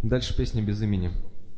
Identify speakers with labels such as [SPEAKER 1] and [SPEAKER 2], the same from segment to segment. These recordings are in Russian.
[SPEAKER 1] Дальше песня без имени.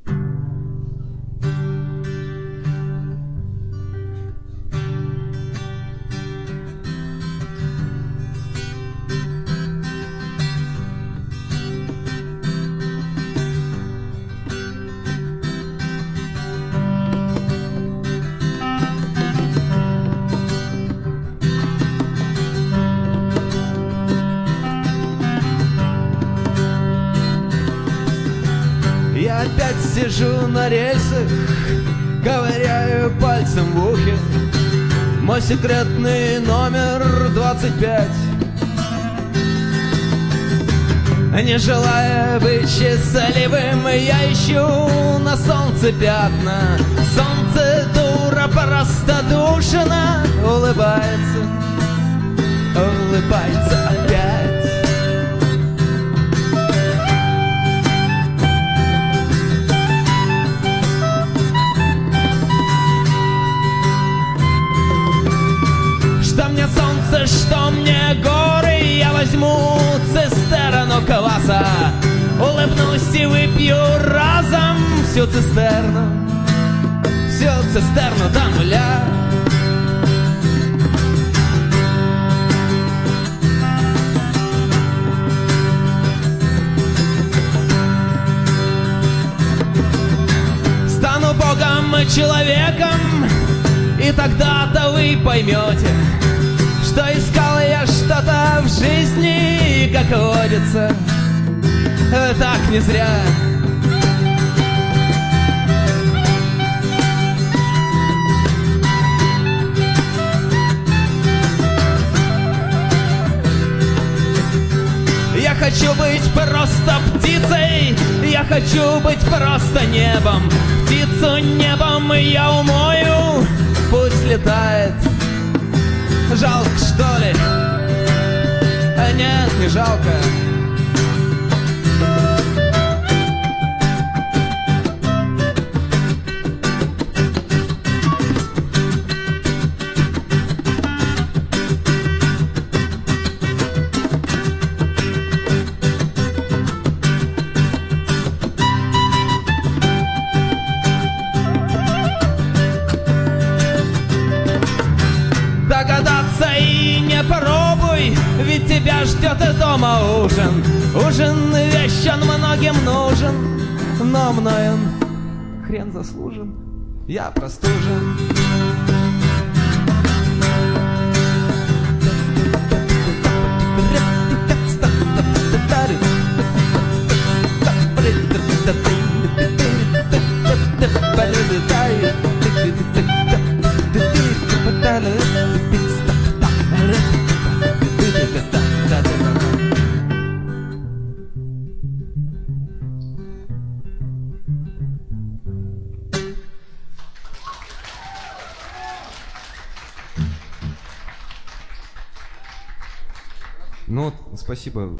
[SPEAKER 2] Я опять сижу на рельсах, ковыряю пальцем в ухе мой секретный номер 25. Не желая быть счастливым, я ищу на солнце пятна. Солнце, дура, простодушно улыбается, улыбается опять. Что мне солнце, что мне горы, я возьму цистерну кваса, улыбнусь и выпью разом всю цистерну до нуля. Стану Богом, человеком, и тогда-то вы поймете, что искал я что-то в жизни, как водится, так не зря. Я хочу быть просто птицей, я хочу быть просто небом. Птицу небом я умою, пусть летает. Жалко, что ли? Нет, не жалко. Догадаться и не попробуй, ведь тебя ждет и дома ужин. Ужин вещь, он многим нужен, но мной он хрен заслужен. Я простужен.
[SPEAKER 1] Ну, спасибо.